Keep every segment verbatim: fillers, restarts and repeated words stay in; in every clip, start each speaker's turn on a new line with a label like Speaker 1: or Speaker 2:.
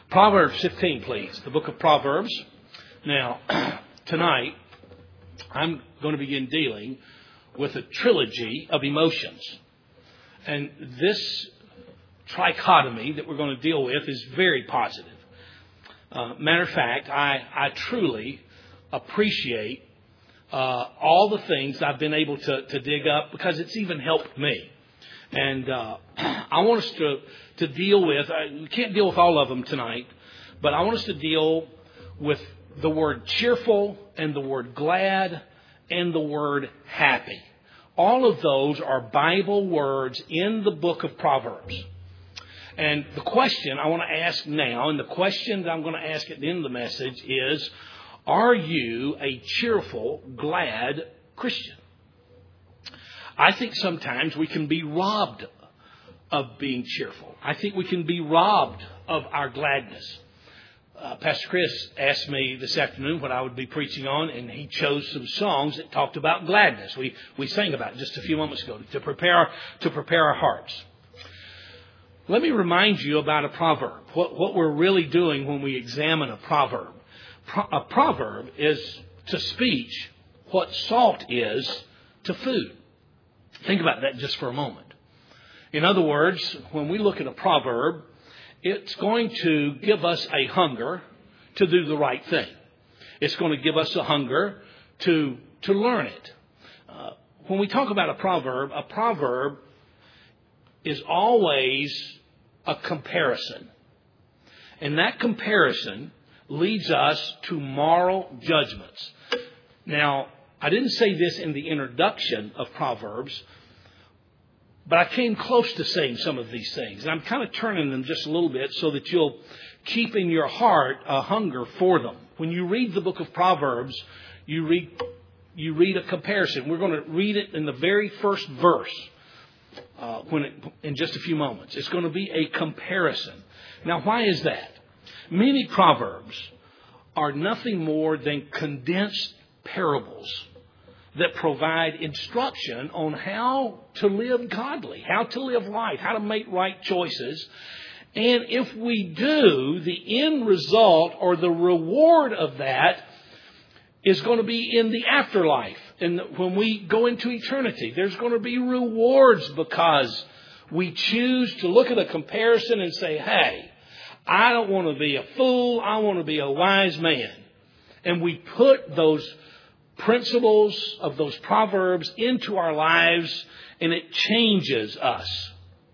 Speaker 1: Proverbs fifteen, please. The book of Proverbs. Now, tonight, I'm going to begin dealing with a trilogy of emotions. And this trichotomy that we're going to deal with is very positive. Uh, matter of fact, I, I truly appreciate uh, all the things I've been able to, to dig up because it's even helped me. And uh, I want us to, to deal with, uh, we can't deal with all of them tonight, but I want us to deal with the word cheerful and the word glad and the word happy. All of those are Bible words in the book of Proverbs. And the question I want to ask now, and the question that I'm going to ask at the end of the message is, are you a cheerful, glad Christian? I think sometimes we can be robbed of being cheerful. I think we can be robbed of our gladness. Uh, Pastor Chris asked me this afternoon what I would be preaching on, and he chose some songs that talked about gladness. We we sang about it just a few moments ago to prepare to prepare our hearts. Let me remind you about a proverb. What what we're really doing when we examine a proverb. Pro- a proverb is to speech what salt is to food. Think about that just for a moment. In other words, when we look at a proverb, it's going to give us a hunger to do the right thing. It's going to give us a hunger to, to learn it. Uh, when we talk about a proverb, a proverb is always a comparison. And that comparison leads us to moral judgments. Now, I didn't say this in the introduction of Proverbs, but I came close to saying some of these things. And I'm kind of turning them just a little bit so that you'll keep in your heart a hunger for them. When you read the book of Proverbs, you read you read a comparison. We're going to read it in the very first verse uh, when it, in just a few moments. It's going to be a comparison. Now, why is that? Many Proverbs are nothing more than condensed parables that provide instruction on how to live godly, how to live life, how to make right choices. And if we do, the end result or the reward of that is going to be in the afterlife. And when we go into eternity, there's going to be rewards because we choose to look at a comparison and say, hey, I don't want to be a fool. I want to be a wise man. And we put those principles of those proverbs into our lives, and it changes us.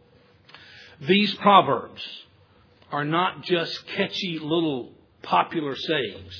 Speaker 1: These proverbs are not just catchy little popular sayings.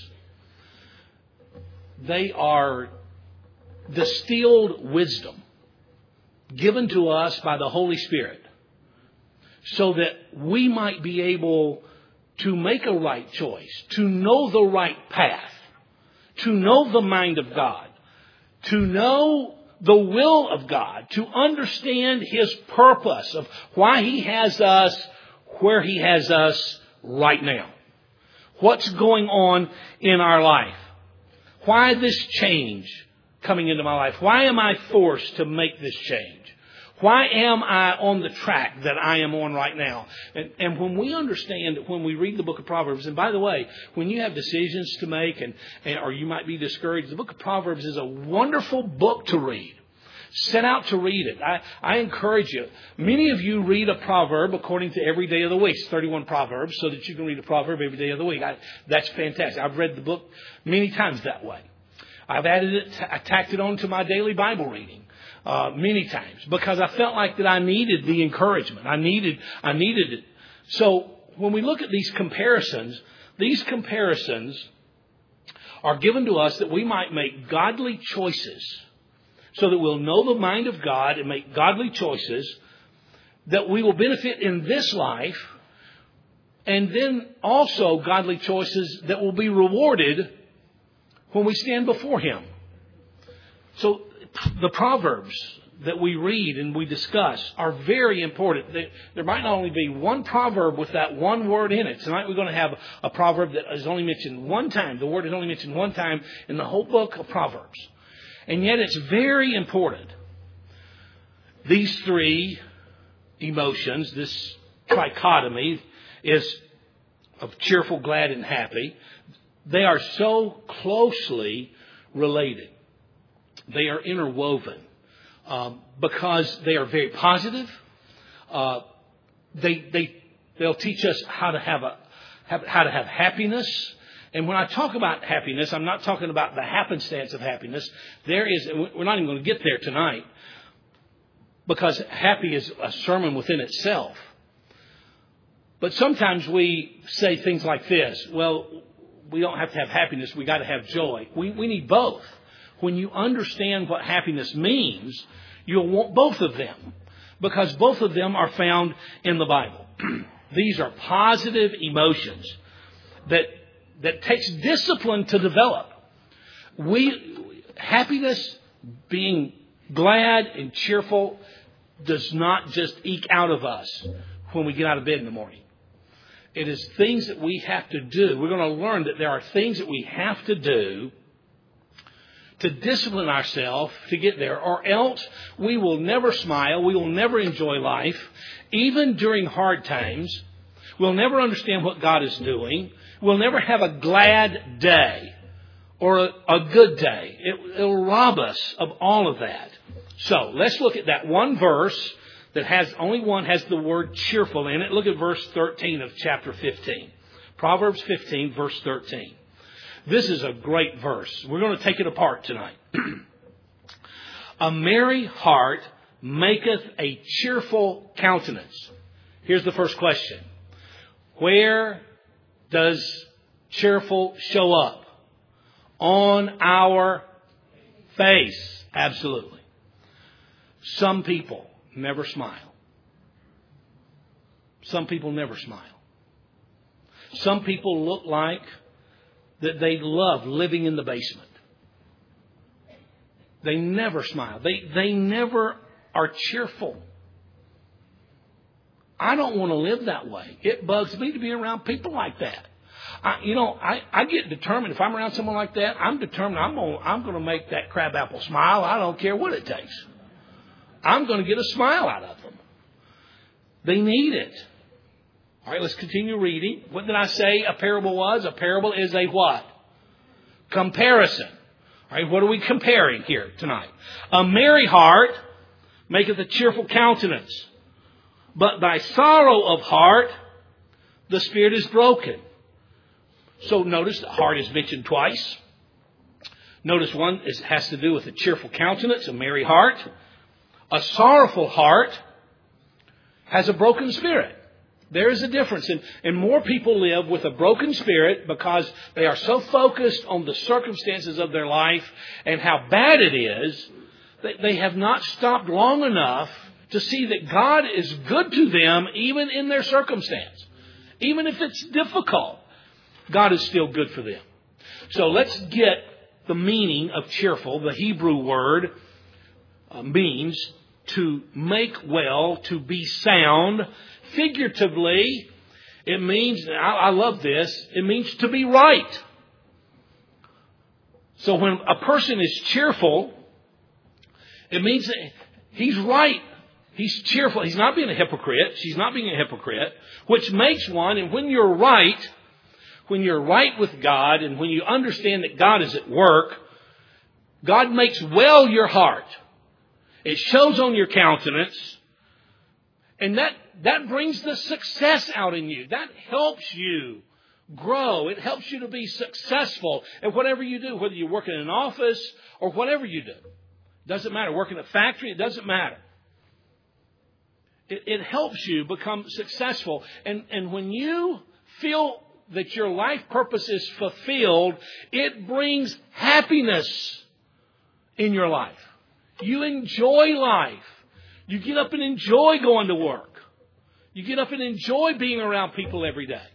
Speaker 1: They are distilled wisdom given to us by the Holy Spirit so that we might be able to make a right choice, to know the right path, to know the mind of God, to know the will of God, to understand His purpose of why He has us where He has us right now. What's going on in our life? Why this change coming into my life? Why am I forced to make this change? Why am I on the track that I am on right now? And, and when we understand, when we read the book of Proverbs, and by the way, when you have decisions to make and, and or you might be discouraged, the book of Proverbs is a wonderful book to read. Set out to read it. I, I encourage you. Many of you read a proverb according to every day of the week. It's thirty-one proverbs so that you can read a proverb every day of the week. I, that's fantastic. I've read the book many times that way. I've added it, I tacked it on to my daily Bible reading. Uh, many times because I felt like that I needed the encouragement. I needed, I needed it. So when we look at these comparisons, these comparisons are given to us that we might make godly choices so that we'll know the mind of God and make godly choices that we will benefit in this life and then also godly choices that will be rewarded when we stand before Him. So the Proverbs that we read and we discuss are very important. They, there might not only be one proverb with that one word in it. Tonight we're going to have a proverb that is only mentioned one time. The word is only mentioned one time in the whole book of Proverbs. And yet it's very important. These three emotions, this trichotomy, is of cheerful, glad, and happy, they are so closely related. They are interwoven um, because they are very positive. Uh, they they they'll teach us how to have a have, how to have happiness. And when I talk about happiness, I'm not talking about the happenstance of happiness. There is, we're not even going to get there tonight, because happy is a sermon within itself. But sometimes we say things like this: well, we don't have to have happiness, we got to have joy. We we need both. When you understand what happiness means, you'll want both of them, because both of them are found in the Bible. These are positive emotions that that takes discipline to develop. We happiness, being glad and cheerful, does not just eke out of us when we get out of bed in the morning. It is things that we have to do. We're going to learn that there are things that we have to do to discipline ourselves to get there, or else we will never smile. We will never enjoy life. Even during hard times, we'll never understand what God is doing. We'll never have a glad day or a, a good day. It, it'll rob us of all of that. So let's look at that one verse that has, only one has the word cheerful in it. Look at verse thirteen of chapter fifteen. Proverbs fifteen, verse thirteen. This is a great verse. We're going to take it apart tonight. A merry heart maketh a cheerful countenance. Here's the first question. Where does cheerful show up? On our face. Absolutely. Some people never smile. Some people never smile. Some people look like that they love living in the basement. They never smile. They, they never are cheerful. I don't want to live that way. It bugs me to be around people like that. I, you know, I, I get determined. If I'm around someone like that, I'm determined I'm going I'm going to make that crabapple smile. I don't care what it takes. I'm going to get a smile out of them. They need it. All right, let's continue reading. What did I say a parable was? A parable is a what? Comparison. All right, what are we comparing here tonight? A merry heart maketh a cheerful countenance, but thy sorrow of heart, the spirit is broken. So notice the heart is mentioned twice. Notice one is, has to do with a cheerful countenance, a merry heart. A sorrowful heart has a broken spirit. There is a difference. And, and more people live with a broken spirit because they are so focused on the circumstances of their life and how bad it is that they have not stopped long enough to see that God is good to them even in their circumstance. Even if it's difficult, God is still good for them. So let's get the meaning of cheerful. The Hebrew word uh, means to make well, to be sound. Figuratively, it means, I, I love this, it means to be right. So when a person is cheerful, it means that he's right. He's cheerful. He's not being a hypocrite. She's not being a hypocrite, which makes one, and when you're right, when you're right with God, and when you understand that God is at work, God makes well your heart. It shows on your countenance. And that, that brings the success out in you. That helps you grow. It helps you to be successful at whatever you do, whether you work in an office or whatever you do. It doesn't matter. Work in a factory, it doesn't matter. It, it helps you become successful. And, and when you feel that your life purpose is fulfilled, it brings happiness in your life. You enjoy life. You get up and enjoy going to work. You get up and enjoy being around people every day.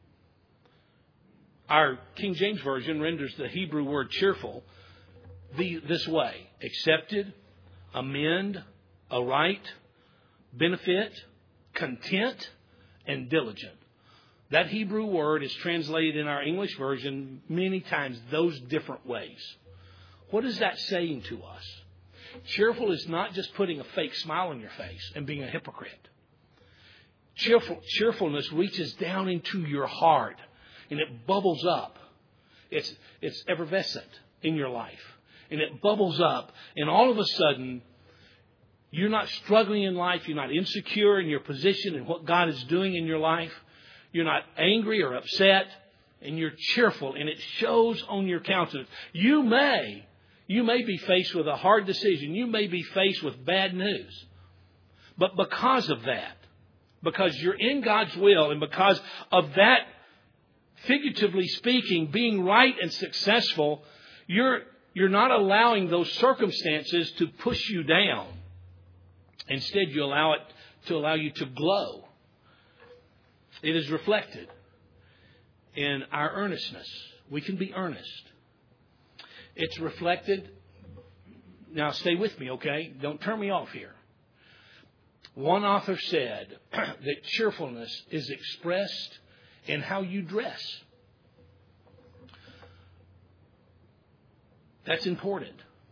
Speaker 1: Our King James Version renders the Hebrew word cheerful the, this way: accepted, amend, aright, benefit, content, and diligent. That Hebrew word is translated in our English version many times those different ways. What is that saying to us? Cheerful is not just putting a fake smile on your face and being a hypocrite. Cheerful, cheerfulness reaches down into your heart and it bubbles up. It's, it's effervescent in your life. And it bubbles up. And all of a sudden, you're not struggling in life. You're not insecure in your position and what God is doing in your life. You're not angry or upset. And you're cheerful. And it shows on your countenance. You may, you may be faced with a hard decision. You may be faced with bad news. But because of that, because you're in God's will, and because of that, figuratively speaking, being right and successful, you're you're not allowing those circumstances to push you down. Instead, you allow it to allow you to glow. It is reflected in our earnestness. We can be earnest. It's reflected. Now, stay with me, okay? Don't turn me off here. One author said that cheerfulness is expressed in how you dress. That's important.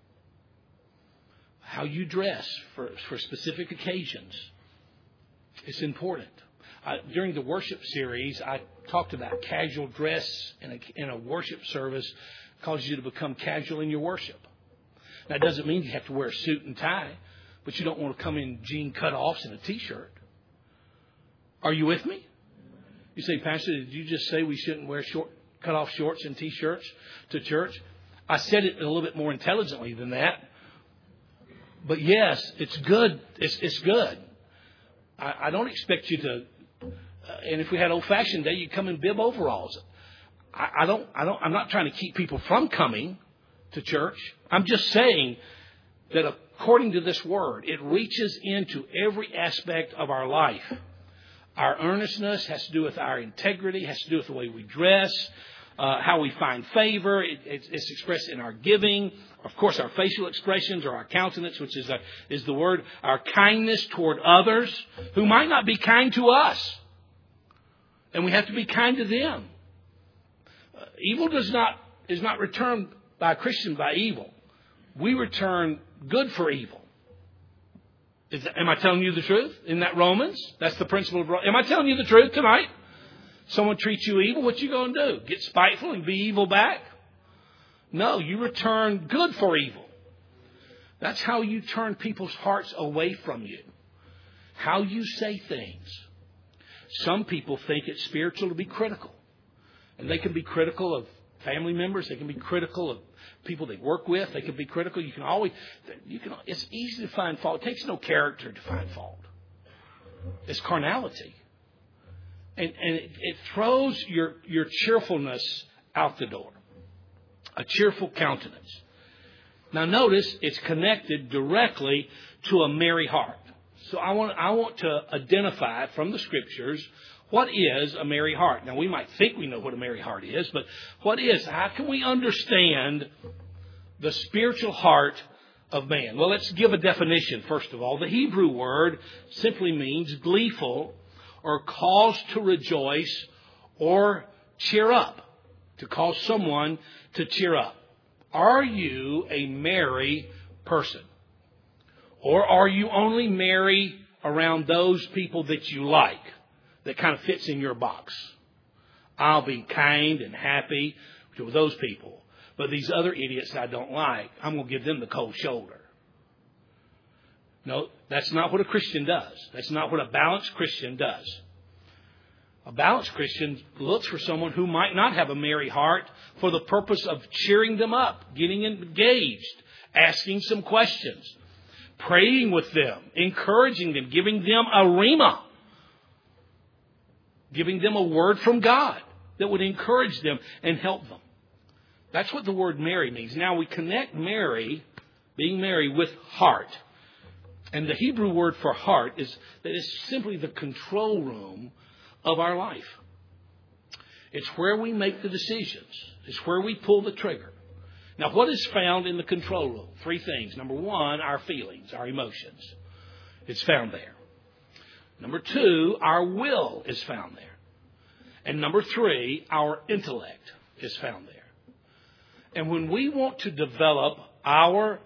Speaker 1: How you dress for, for specific occasions. It's important. I, during the worship series, I talked about casual dress in a, in a worship service causes you to become casual in your worship. That doesn't mean you have to wear a suit and tie, but you don't want to come in jean cutoffs and a T-shirt. Are you with me? You say, Pastor, did you just say we shouldn't wear short, cut-off shorts and T-shirts to church? I said it a little bit more intelligently than that. But yes, it's good. It's, it's good. I, I don't expect you to. Uh, and if we had old-fashioned day, you'd come in bib overalls. I, I don't. I don't. I'm not trying to keep people from coming to church. I'm just saying that according to this word, it reaches into every aspect of our life. Our earnestness has to do with our integrity, has to do with the way we dress, uh, how we find favor. It, it's, it's expressed in our giving. Of course, our facial expressions or our countenance, which is, a, is the word, our kindness toward others who might not be kind to us. And we have to be kind to them. Uh, evil does not is not returned by a Christian by evil. We return good for evil. Is that, am I telling you the truth? Isn't that Romans? That's the principle of Romans. Am I telling you the truth tonight? Someone treats you evil, what you going to do? Get spiteful and be evil back? No, you return good for evil. That's how you turn people's hearts away from you. How you say things. Some people think it's spiritual to be critical. And they can be critical of family members. They can be critical of people they work with. They can be critical. You can always, you can. It's easy to find fault. It takes no character to find fault. It's carnality. And, and it, it throws your, your cheerfulness out the door. A cheerful countenance. Now notice it's connected directly to a merry heart. So I want, I want to identify from the Scriptures what is a merry heart. Now we might think we know what a merry heart is, but what is? How can we understand the spiritual heart of man? Well, let's give a definition first of all. The Hebrew word simply means gleeful or cause to rejoice or cheer up. To cause someone to cheer up. Are you a merry person? Or are you only merry around those people that you like? That kind of fits in your box. I'll be kind and happy with those people. But these other idiots I don't like, I'm going to give them the cold shoulder. No, that's not what a Christian does. That's not what a balanced Christian does. A balanced Christian looks for someone who might not have a merry heart for the purpose of cheering them up, getting engaged, asking some questions, praying with them, encouraging them, giving them a rhema, giving them a word from God that would encourage them and help them. That's what the word merry means. Now we connect merry, being merry, with heart. And the Hebrew word for heart is that it's simply the control room of our life. It's where we make the decisions. It's where we pull the trigger. Now, what is found in the control room? Three things. Number one, our feelings, our emotions. It's found there. Number two, our will is found there. And number three, our intellect is found there. And when we want to develop our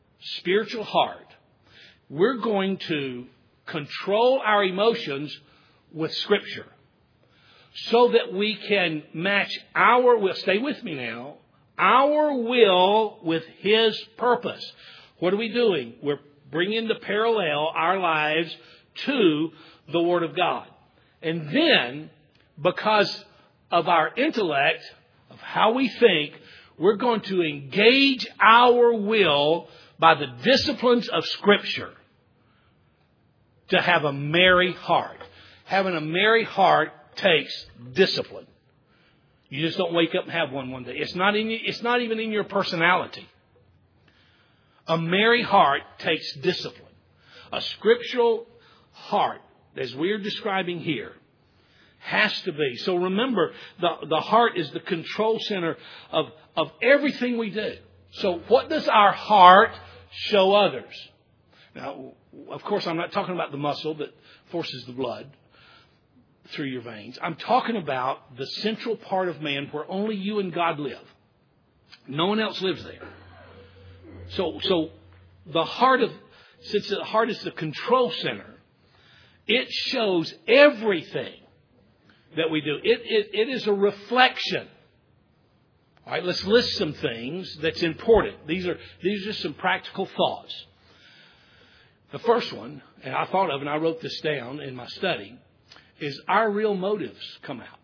Speaker 1: spiritual heart, we're going to control our emotions with Scripture so that we can match our will. Stay with me now. Our will with His purpose. What are we doing? We're bringing to parallel our lives to the Word of God. And then, because of our intellect, of how we think, we're going to engage our will by the disciplines of Scripture to have a merry heart. Having a merry heart takes discipline. You just don't wake up and have one one day. It's not in. It's not even in your personality. A merry heart takes discipline. A scriptural heart, as we're describing here, has to be. So remember, the, the heart is the control center of, of everything we do. So what does our heart show others? Now, of course, I'm not talking about the muscle that forces the blood through your veins. I'm talking about the central part of man where only you and God live. No one else lives there. So, so the heart of, since the heart is the control center, it shows everything that we do. It, it, it is a reflection. All right, let's list some things that's important. These are, these are just some practical thoughts. The first one, and I thought of, and I wrote this down in my study, is our real motives come out.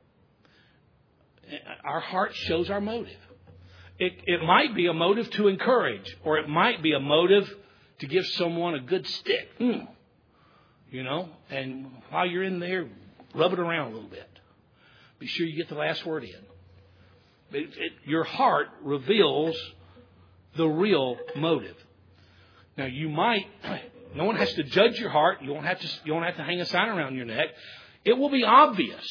Speaker 1: Our heart shows our motive. It, it might be a motive to encourage, or it might be a motive to give someone a good stick. Mm. You know, and while you're in there, rub it around a little bit. Be sure you get the last word in. It, it, your heart reveals the real motive. Now, you might, no one has to judge your heart. You don't have to, you don't have to hang a sign around your neck. It will be obvious.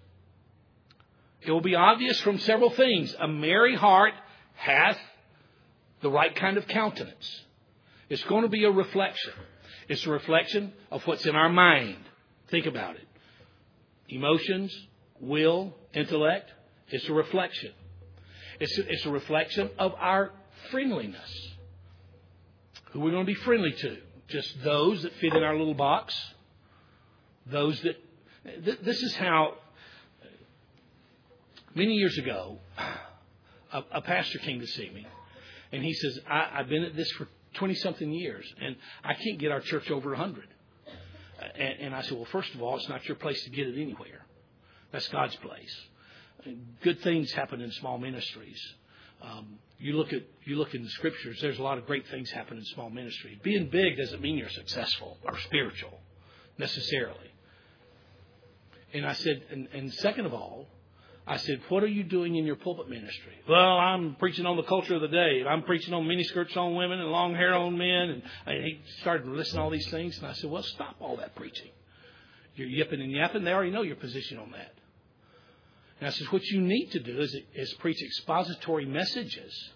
Speaker 1: It will be obvious from several things. A merry heart hath the right kind of countenance. It's going to be a reflection. It's a reflection of what's in our mind. Think about it. Emotions, will, intellect. It's a reflection. It's a, it's a reflection of our friendliness. Who we're going to be friendly to. Just those that fit in our little box. Those that... Th- this is how... Many years ago, a, a pastor came to see me. And he says, I, I've been at this for twenty-something years. And I can't get our church over one hundred. And, and I said, well, first of all, it's not your place to get it anywhere. That's God's place. Good things happen in small ministries. Um, you look at you look in the Scriptures. There's a lot of great things happen in small ministry. Being big doesn't mean you're successful or spiritual necessarily. And I said, and, and second of all, I said, what are you doing in your pulpit ministry? Well, I'm preaching on the culture of the day. I'm preaching on miniskirts on women and long hair on men. And he started listing all these things. And I said, well, stop all that preaching. You're yipping and yapping. They already know your position on that. And I said, what you need to do is, is preach expository messages.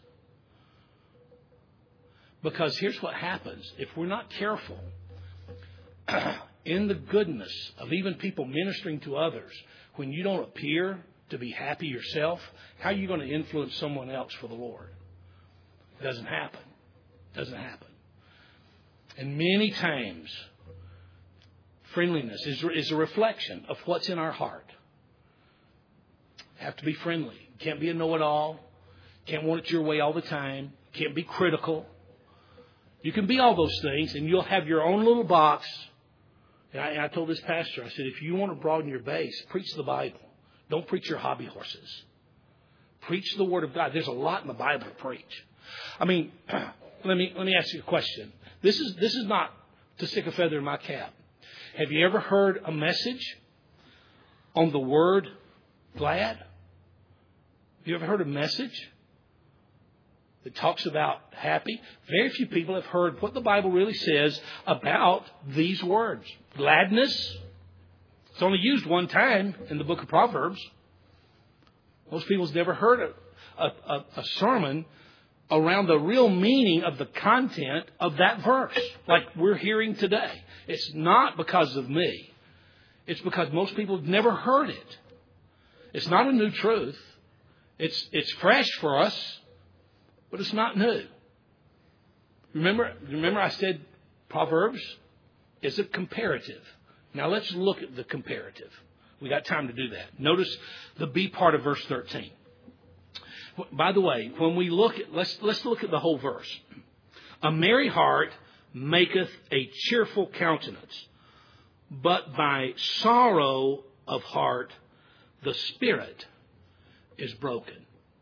Speaker 1: Because here's what happens. If we're not careful in the goodness of even people ministering to others, when you don't appear to be happy yourself, how are you going to influence someone else for the Lord? It doesn't happen. It doesn't happen. And many times, friendliness is, is a reflection of what's in our heart. Have to be friendly. Can't be a know-it-all. Can't want it your way all the time. Can't be critical. You can be all those things, and you'll have your own little box. And I, and I told this pastor, I said, if you want to broaden your base, preach the Bible. Don't preach your hobby horses. Preach the Word of God. There's a lot in the Bible to preach. I mean, let me let me ask you a question. This is this is not to stick a feather in my cap. Have you ever heard a message on the word glad? Have you ever heard a message that talks about happy? Very few people have heard what the Bible really says about these words. Gladness. It's only used one time in the book of Proverbs. Most people's never heard a, a, a sermon around the real meaning of the content of that verse, like we're hearing today. It's not because of me. It's because most people have never heard it. It's not a new truth. It's it's fresh for us, but it's not new. Remember, remember I said Proverbs is a comparative. Now let's look at the comparative. We got time to do that. Notice the B part of verse thirteen. By the way, when we look at, let's, let's look at the whole verse. A merry heart maketh a cheerful countenance, but by sorrow of heart the spirit is broken.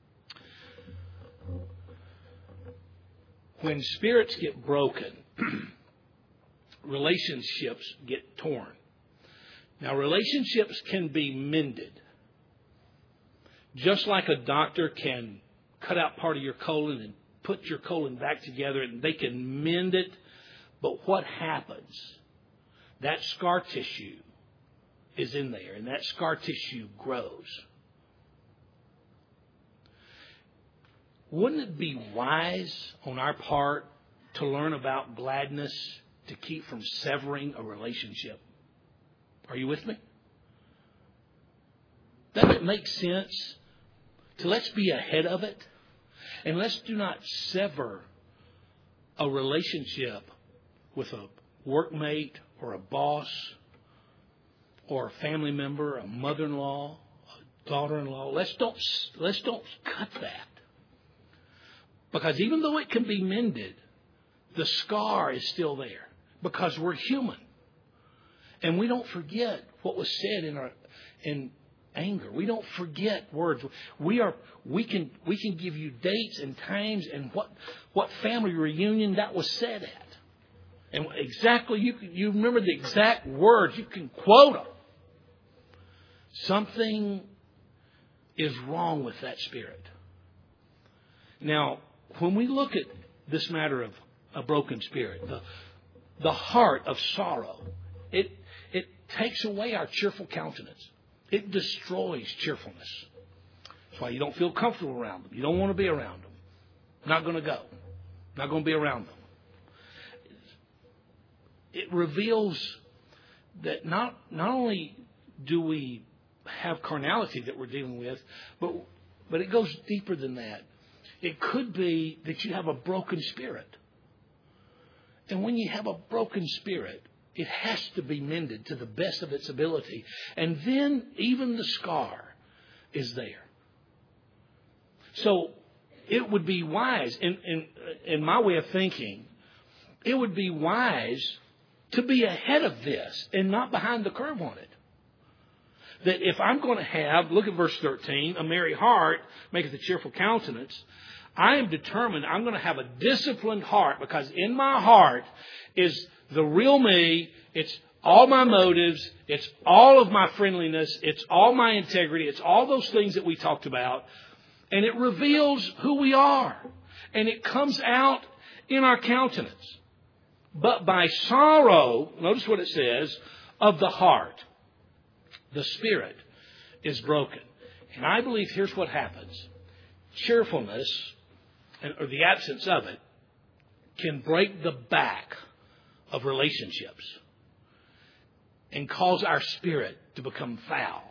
Speaker 1: When spirits get broken, relationships get torn. Now, relationships can be mended. Just like a doctor can cut out part of your colon and put your colon back together, and they can mend it. But what happens? That scar tissue is in there, and that scar tissue grows. Wouldn't it be wise on our part to learn about gladness to keep from severing a relationship? Are you with me? Doesn't it make sense to let's be ahead of it, and let's do not sever a relationship with a workmate or a boss or a family member, a mother-in-law, a daughter-in-law. Let's don't, let's don't cut that. Because even though it can be mended, the scar is still there because we're human. And we don't forget what was said in our in anger. We don't forget words. We are we can we can give you dates and times and what what family reunion that was said at. And exactly you you remember the exact words. You can quote them. Something is wrong with that spirit. Now, when we look at this matter of a broken spirit, the the heart of sorrow, it it takes away our cheerful countenance. It destroys cheerfulness. That's why you don't feel comfortable around them. You don't want to be around them. Not going to go. Not going to be around them. It reveals that not not only do we have carnality that we're dealing with, but but it goes deeper than that. It could be that you have a broken spirit. And when you have a broken spirit, it has to be mended to the best of its ability. And then even the scar is there. So it would be wise, in, in, in my way of thinking, it would be wise to be ahead of this and not behind the curve on it. That if I'm going to have, look at verse thirteen, a merry heart maketh a cheerful countenance. I am determined I'm going to have a disciplined heart, because in my heart is the real me. It's all my motives. It's all of my friendliness. It's all my integrity. It's all those things that we talked about. And it reveals who we are. And it comes out in our countenance. But by sorrow, notice what it says, of the heart, the spirit is broken. And I believe here's what happens. Cheerfulness, or the absence of it, can break the back of relationships and cause our spirit to become foul.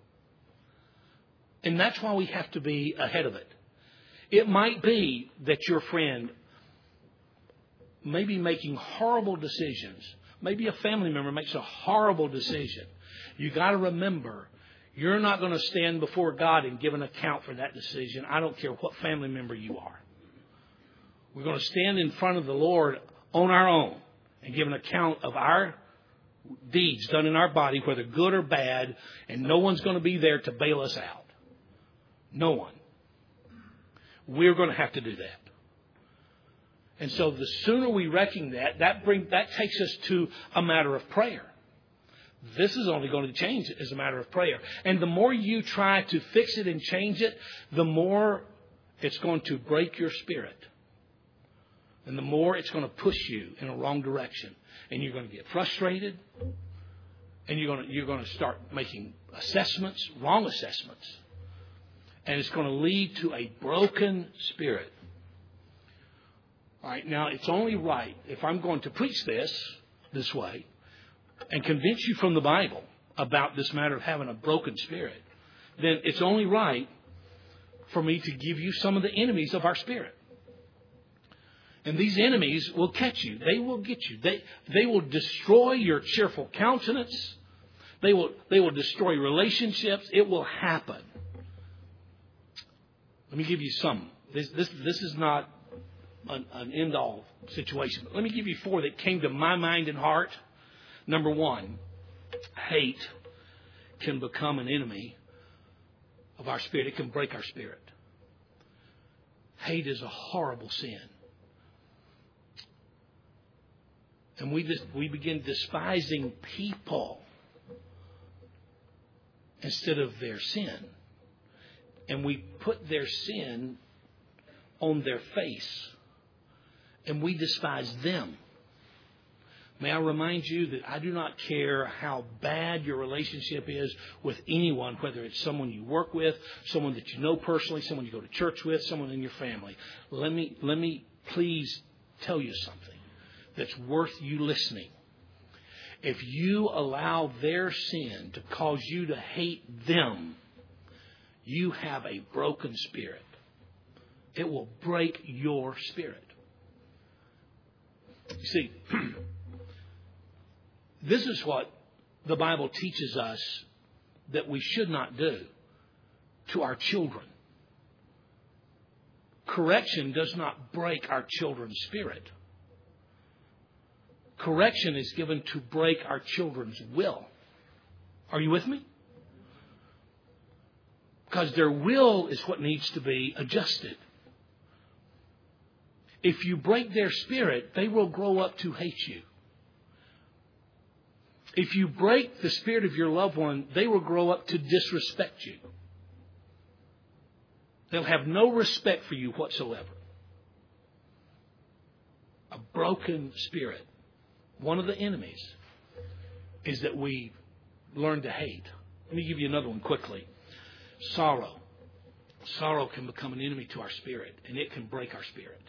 Speaker 1: And that's why we have to be ahead of it. It might be that your friend may be making horrible decisions. Maybe a family member makes a horrible decision. You got to remember, you're not going to stand before God and give an account for that decision. I don't care what family member you are. We're going to stand in front of the Lord on our own and give an account of our deeds done in our body, whether good or bad, and no one's going to be there to bail us out. No one. We're going to have to do that. And so the sooner we reckon that, that bring, that takes us to a matter of prayer. This is only going to change as a matter of prayer. And the more you try to fix it and change it, the more it's going to break your spirit. And the more it's going to push you in a wrong direction. And you're going to get frustrated. And you're going to, you're going to start making assessments, wrong assessments. And it's going to lead to a broken spirit. All right, now it's only right, if I'm going to preach this this way and convince you from the Bible about this matter of having a broken spirit, then it's only right for me to give you some of the enemies of our spirit. And these enemies will catch you. They will get you. They, they will destroy your cheerful countenance. They will, they will destroy relationships. It will happen. Let me give you some. This, this, this is not an, an end-all situation. But let me give you four that came to my mind and heart. Number one, hate can become an enemy of our spirit. It can break our spirit. Hate is a horrible sin. And we just, we begin despising people instead of their sin. And we put their sin on their face. And we despise them. May I remind you that I do not care how bad your relationship is with anyone, whether it's someone you work with, someone that you know personally, someone you go to church with, someone in your family. Let me, let me please tell you something that's worth you listening. If you allow their sin to cause you to hate them, you have a broken spirit. It will break your spirit. You see, this is what the Bible teaches us that we should not do to our children. Correction does not break our children's spirit. Correction is given to break our children's will. Are you with me? Because their will is what needs to be adjusted. If you break their spirit, they will grow up to hate you. If you break the spirit of your loved one, they will grow up to disrespect you. They'll have no respect for you whatsoever. A broken spirit. One of the enemies is that we learn to hate. Let me give you another one quickly. Sorrow. Sorrow can become an enemy to our spirit, and it can break our spirit.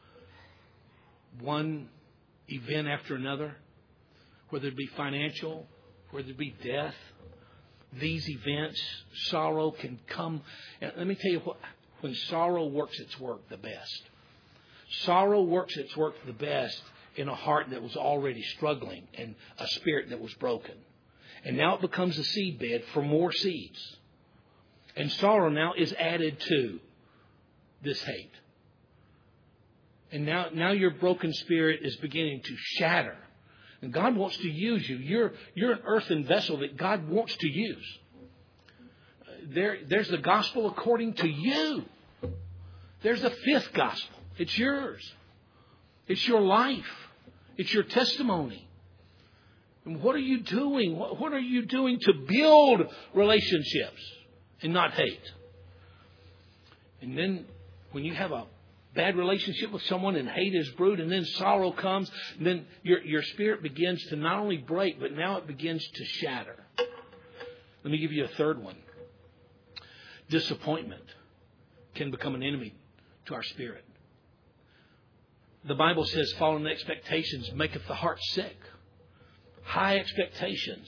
Speaker 1: One event after another, whether it be financial, whether it be death, these events, sorrow can come. And let me tell you what, when sorrow works its work the best. Sorrow works its work the best in a heart that was already struggling and a spirit that was broken. And now it becomes a seedbed for more seeds. And sorrow now is added to this hate. And now, now your broken spirit is beginning to shatter. And God wants to use you. You're, you're an earthen vessel that God wants to use. There, there's the gospel according to you. There's the fifth gospel. It's yours. It's your life. It's your testimony. And what are you doing? What, what are you doing to build relationships and not hate? And then when you have a bad relationship with someone and hate is brewed and then sorrow comes, and then your, your spirit begins to not only break, but now it begins to shatter. Let me give you a third one. Disappointment can become an enemy to our spirit. The Bible says fallen expectations maketh the heart sick. High expectations.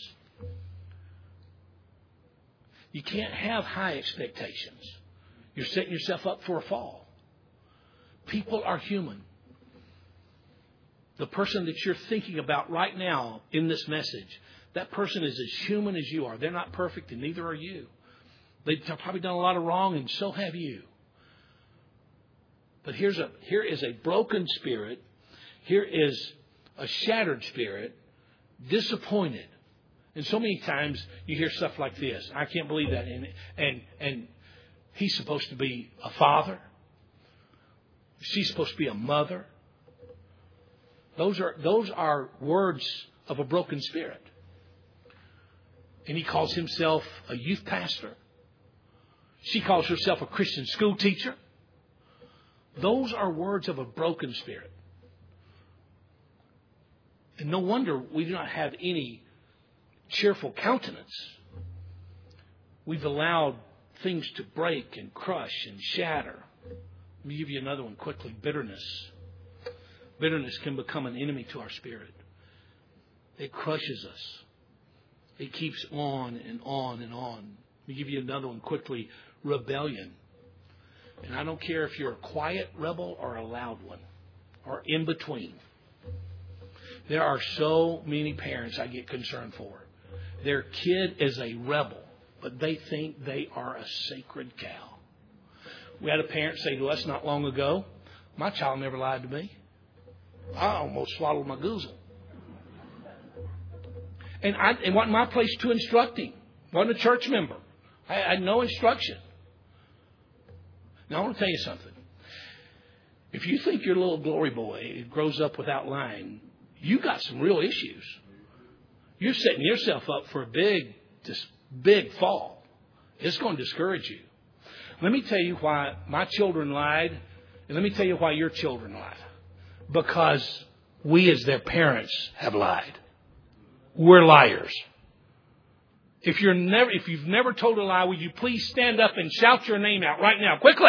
Speaker 1: You can't have high expectations. You're setting yourself up for a fall. People are human. The person that you're thinking about right now in this message, that person is as human as you are. They're not perfect, and neither are you. They've probably done a lot of wrong, and so have you. But here's a here is a broken spirit. Here is a shattered spirit, disappointed. And so many times you hear stuff like this. I can't believe that. And and and he's supposed to be a father. She's supposed to be a mother. Those are those are words of a broken spirit. And he calls himself a youth pastor. She calls herself a Christian school teacher. Those are words of a broken spirit. And no wonder we do not have any cheerful countenance. We've allowed things to break and crush and shatter. Let me give you another one quickly. Bitterness. Bitterness can become an enemy to our spirit. It crushes us. It keeps on and on and on. Let me give you another one quickly. Rebellion. And I don't care if you're a quiet rebel or a loud one. or in between. There are so many parents I get concerned for. Their kid is a rebel, but they think they are a sacred cow. We had a parent say to us not long ago, my child never lied to me. I almost swallowed my goozle. And I, it wasn't my place to instruct him. I wasn't a church member. I, I had no instruction. Now, I want to tell you something. If you think your little glory boy grows up without lying, you got some real issues. You're setting yourself up for a big, just big fall. It's going to discourage you. Let me tell you why my children lied, and let me tell you why your children lied. Because we as their parents have lied. We're liars. If you're never, if you've never told a lie, would you please stand up and shout your name out right now, quickly?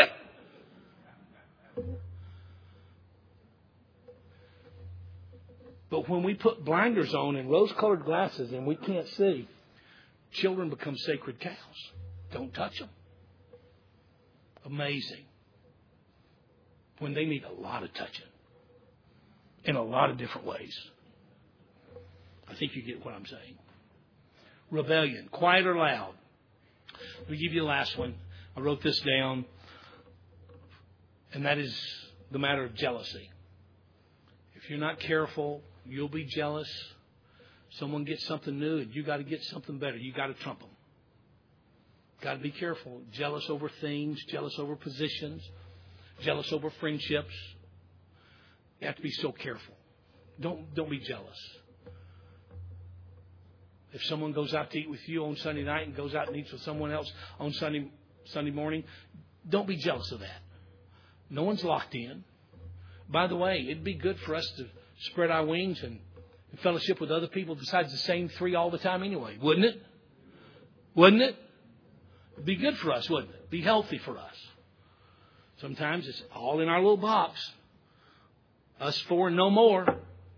Speaker 1: But when we put blinders on and rose-colored glasses and we can't see, children become sacred cows. Don't touch them. Amazing. When they need a lot of touching. In a lot of different ways. I think you get what I'm saying. Rebellion. Quiet or loud? Let me give you the last one. I wrote this down. And that is the matter of jealousy. If you're not careful, you'll be jealous. Someone gets something new and you got to get something better. You got to trump them. Got to be careful. Jealous over things, jealous over positions, jealous over friendships. You have to be so careful. Don't don't be jealous. If someone goes out to eat with you on Sunday night and goes out and eats with someone else on Sunday Sunday morning, don't be jealous of that. No one's locked in. By the way, it'd be good for us to spread our wings and fellowship with other people besides the same three all the time anyway, wouldn't it? Wouldn't it? It'd be good for us, wouldn't it? Be healthy for us. Sometimes it's all in our little box. Us four and no more.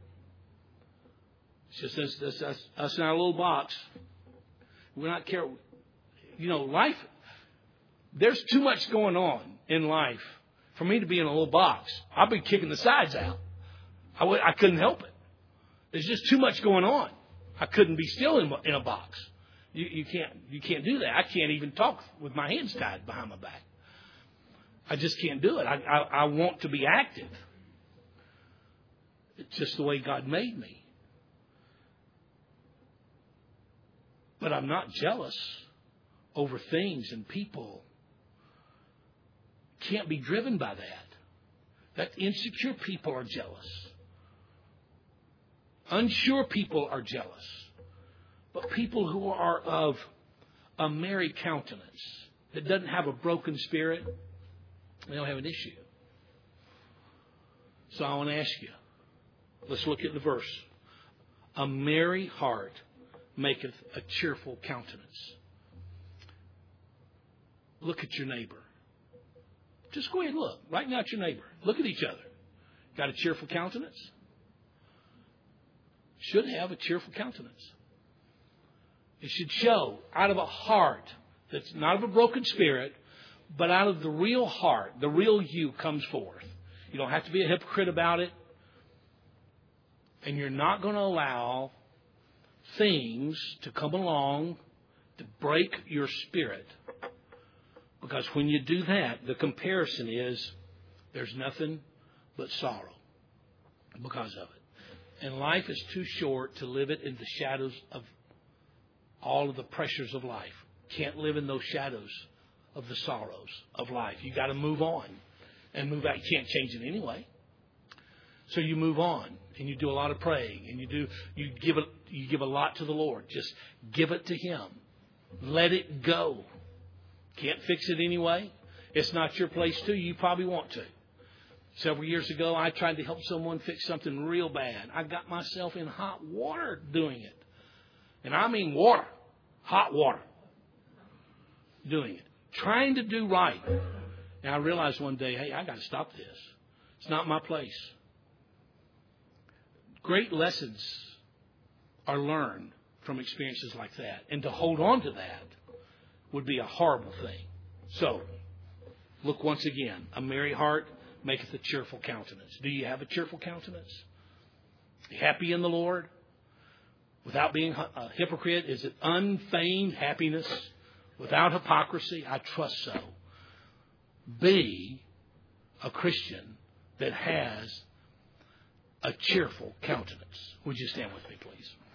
Speaker 1: It's just us, us, us, us in our little box. We're not careful. You know, life, there's too much going on in life for me to be in a little box. I'll be kicking the sides out. I, w- I couldn't help it. There's just too much going on. I couldn't be still in, in a box. You, you can't you can't do that. I can't even talk with my hands tied behind my back. I just can't do it. I, I, I want to be active. It's just the way God made me. But I'm not jealous over things and people. Can't be driven by that. That insecure people are jealous. Unsure people are jealous. But people who are of a merry countenance, that doesn't have a broken spirit, they don't have an issue. So I want to ask you, let's look at the verse. A merry heart maketh a cheerful countenance. Look at your neighbor. Just go ahead and look. Right now at your neighbor. Look at each other. Got a cheerful countenance? Should have a cheerful countenance. It should show out of a heart that's not of a broken spirit, but out of the real heart, the real you comes forth. You don't have to be a hypocrite about it. And you're not going to allow things to come along to break your spirit. Because when you do that, the comparison is there's nothing but sorrow because of it. And life is too short to live it in the shadows of all of the pressures of life. Can't live in those shadows of the sorrows of life. You got to move on and move out. You can't change it anyway. So you move on and you do a lot of praying and you do you give a you give a lot to the Lord. Just give it to Him. Let it go. Can't fix it anyway. It's not your place to. You probably want to. Several years ago, I tried to help someone fix something real bad. I got myself in hot water doing it. And I mean water. Hot water. Doing it. Trying to do right. And I realized one day, hey, I got to stop this. It's not my place. Great lessons are learned from experiences like that. And to hold on to that would be a horrible thing. So, look once again. A merry heart maketh a cheerful countenance. Do you have a cheerful countenance? Happy in the Lord? Without being a hypocrite? Is it unfeigned happiness? Without hypocrisy? I trust so. Be a Christian that has a cheerful countenance. Would you stand with me, please?